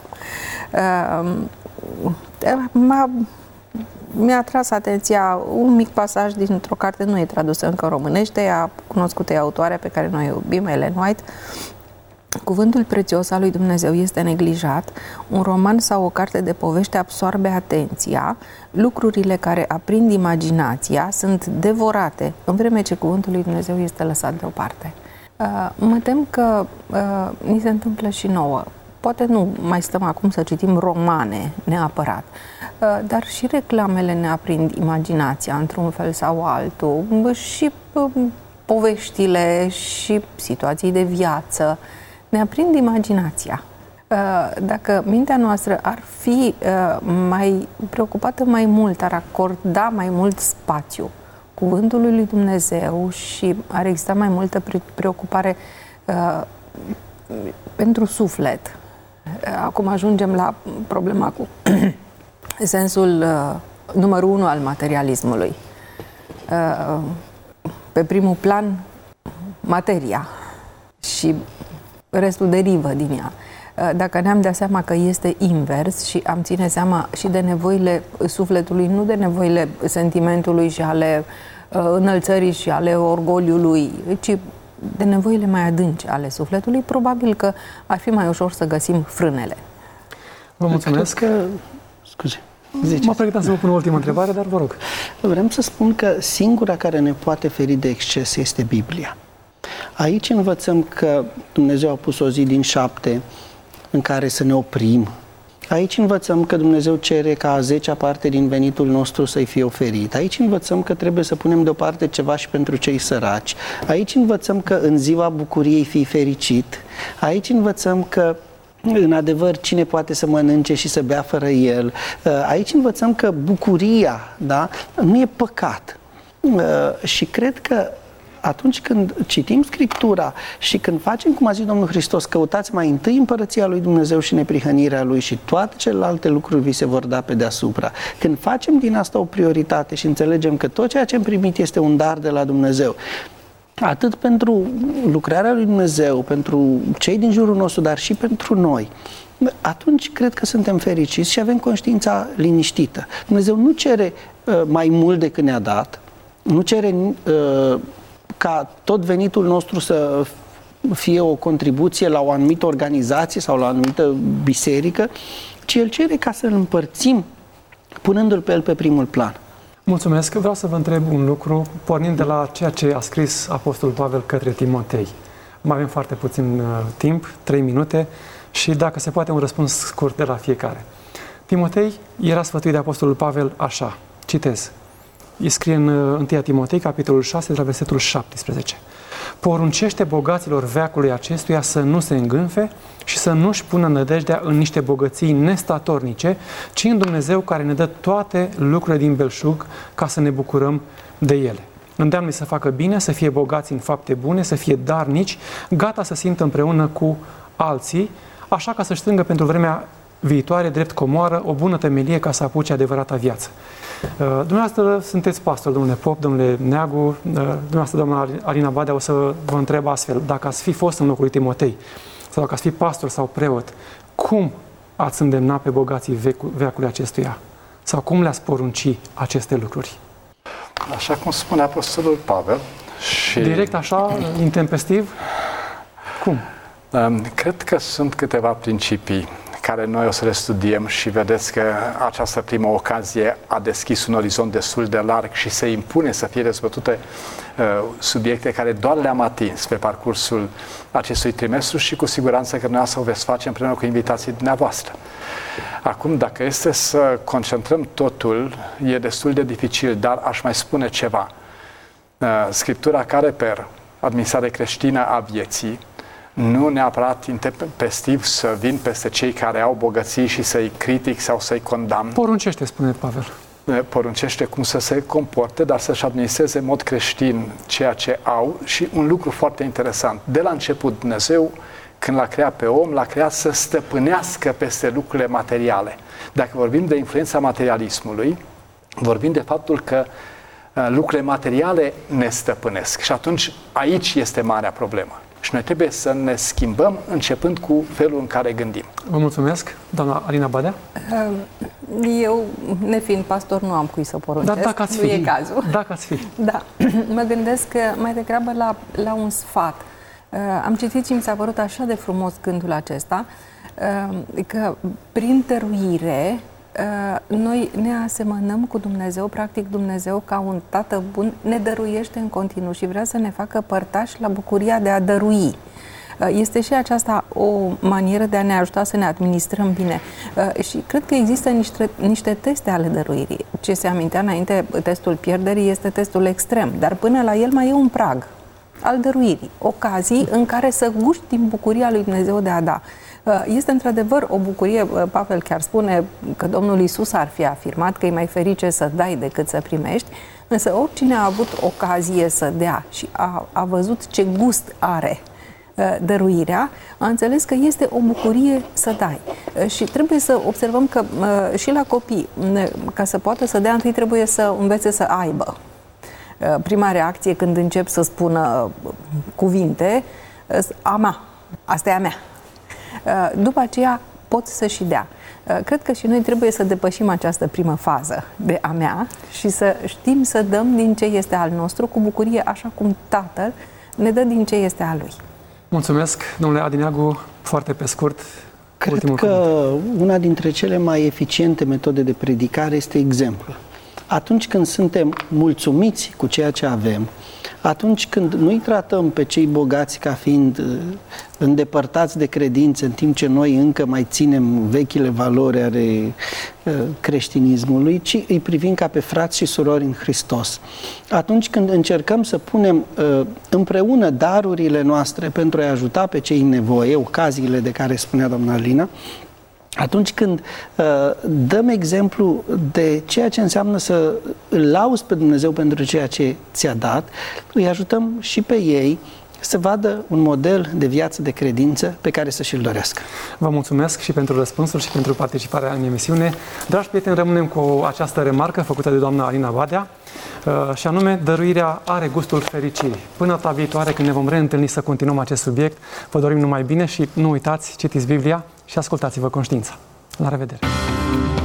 Mi-a atras atenția un mic pasaj dintr-o carte, nu e tradusă încă în românește, a cunoscutei autoare pe care noi o iubim, Ellen White. Cuvântul prețios al lui Dumnezeu este neglijat, un roman sau o carte de povești absorbe atenția, lucrurile care aprind imaginația sunt devorate, în vreme ce cuvântul lui Dumnezeu este lăsat deoparte. Mă tem că ni se întâmplă și nouă. Poate nu mai stăm acum să citim romane neapărat, dar și reclamele ne aprind imaginația într-un fel sau altul, și poveștile și situații de viață ne aprind imaginația. Dacă mintea noastră ar fi mai preocupată mai mult, ar acorda mai mult spațiu cuvântului lui Dumnezeu și ar exista mai multă preocupare pentru suflet. Acum ajungem la problema cu sensul numărul 1 al materialismului. Pe primul plan, materia și restul derivă din ea. Dacă ne-am dat seama că este invers și am ține seama și de nevoile sufletului, nu de nevoile sentimentului și ale înălțării și ale orgoliului, ci de nevoile mai adânci ale sufletului, probabil că ar fi mai ușor să găsim frânele. Vă mulțumesc. Scuze. Mă pregăteam să vă pun o ultimă întrebare, dar vă rog. Vreau să spun că singura care ne poate feri de exces este Biblia. Aici învățăm că Dumnezeu a pus o zi din 7 în care să ne oprim. Aici învățăm că Dumnezeu cere ca a 10-a parte din venitul nostru să-i fie oferit. Aici învățăm că trebuie să punem deoparte ceva și pentru cei săraci. Aici învățăm că în ziua bucuriei fii fericit. Aici învățăm că în adevăr, cine poate să mănânce și să bea fără el. Aici învățăm că bucuria, nu e păcat. Și cred că atunci când citim Scriptura și când facem, cum a zis Domnul Hristos, căutați mai întâi împărăția lui Dumnezeu și neprihănirea lui și toate celelalte lucruri vi se vor da pe deasupra. Când facem din asta o prioritate și înțelegem că tot ceea ce am primit este un dar de la Dumnezeu, atât pentru lucrarea lui Dumnezeu, pentru cei din jurul nostru, dar și pentru noi, atunci cred că suntem fericiți și avem conștiința liniștită. Dumnezeu nu cere mai mult decât ne-a dat, nu cere ca tot venitul nostru să fie o contribuție la o anumită organizație sau la o anumită biserică, ci El cere ca să-L împărțim, punându-L pe El pe primul plan. Mulțumesc. Vreau să vă întreb un lucru, pornind de la ceea ce a scris Apostolul Pavel către Timotei. Mai avem foarte puțin timp, 3 minute, și dacă se poate un răspuns scurt de la fiecare. Timotei era sfătuit de Apostolul Pavel așa, citez. Îi scrie în 1 Timotei, capitolul 6, de la versetul 17. Poruncește bogaților veacului acestuia să nu se îngânfe și să nu-și pună nădejdea în niște bogății nestatornice, ci în Dumnezeu care ne dă toate lucrurile din belșug ca să ne bucurăm de ele. Îndeamnă să facă bine, să fie bogați în fapte bune, să fie darnici, gata să simtă împreună cu alții, așa ca să-și strângă pentru vremea viitoare, drept comoară, o bună temelie ca să apuce adevărata viață. Dumneavoastră sunteți pastor, domnule Pop, domnule Neagu, dumneavoastră, doamna Alina Badea, o să vă întreb astfel, dacă ați fi fost în locul lui Timotei, sau dacă ați fi pastor sau preot, cum ați îndemna pe bogații veacului acestuia? Sau cum le-ați porunci aceste lucruri? Așa cum spune Apostolul Pavel și... Direct așa, intempestiv? Cum? Cred că sunt câteva principii care noi o să le studiem și vedeți că această primă ocazie a deschis un orizont destul de larg și se impune să fie dezbătute subiecte care doar le-am atins pe parcursul acestui trimestru și cu siguranță că dumneavoastră o veți face împreună cu invitații dumneavoastră. Acum, dacă este să concentrăm totul, e destul de dificil, dar aș mai spune ceva. Scriptura care per administrare creștină a vieții, nu neapărat intempestiv să vin peste cei care au bogății și să-i critic sau să-i condamn. Poruncește, spune Pavel. Poruncește cum să se comporte, dar să-și administreze în mod creștin ceea ce au. Și un lucru foarte interesant, de la început Dumnezeu, când l-a creat pe om, l-a creat să stăpânească peste lucrurile materiale. Dacă vorbim de influența materialismului, vorbim de faptul că lucrurile materiale ne stăpânesc. Și atunci aici este marea problemă. Și noi trebuie să ne schimbăm începând cu felul în care gândim. Vă mulțumesc. Doamna Alina Badea? Eu, nefiind pastor, nu am cui să poruncesc. Dar dacă ați fi, nu e cazul. Dacă ați fi. Da. Mă gândesc mai degrabă la un sfat. Am citit și mi s-a părut așa de frumos gândul acesta, că prin dăruire noi ne asemănăm cu Dumnezeu, practic Dumnezeu ca un tată bun ne dăruiește în continuu și vrea să ne facă părtași la bucuria de a dărui. Este și aceasta o manieră de a ne ajuta să ne administrăm bine. Și cred că există niște teste ale dăruirii. Ce se amintea înainte, testul pierderii este testul extrem, dar până la el mai e un prag al dăruirii, ocazii în care să guști din bucuria lui Dumnezeu de a da. Este într-adevăr o bucurie, Pavel chiar spune că Domnul Iisus ar fi afirmat că e mai ferice să dai decât să primești, însă oricine a avut ocazie să dea și a văzut ce gust are dăruirea, a înțeles că este o bucurie să dai. Și trebuie să observăm că și la copii, ca să poată să dea, întâi trebuie să învețe să aibă. Prima reacție când încep să spună cuvinte, a mea, asta e a mea. După aceea pot să și dea. Cred că și noi trebuie să depășim această primă fază de a mea și să știm să dăm din ce este al nostru cu bucurie, așa cum Tatăl ne dă din ce este al Lui. Mulțumesc, domnule Adineagu, foarte pe scurt. Cred că una dintre cele mai eficiente metode de predicare este exemplul. Atunci când suntem mulțumiți cu ceea ce avem, atunci când nu-i tratăm pe cei bogați ca fiind îndepărtați de credință, în timp ce noi încă mai ținem vechile valori ale creștinismului, ci îi privim ca pe frați și surori în Hristos. Atunci când încercăm să punem împreună darurile noastre pentru a ajuta pe cei în nevoie, ocaziile de care spunea doamna Alina, atunci când dăm exemplu de ceea ce înseamnă să îl lauzi pe Dumnezeu pentru ceea ce ți-a dat, îi ajutăm și pe ei să vadă un model de viață, de credință pe care să și-l dorească. Vă mulțumesc și pentru răspunsuri și pentru participarea în emisiune. Dragi prieteni, rămânem cu această remarcă făcută de doamna Alina Badea, și anume, dăruirea are gustul fericirii. Până data viitoare, când ne vom reîntâlni să continuăm acest subiect, vă dorim numai bine și nu uitați, citiți Biblia și ascultați-vă conștiința. La revedere!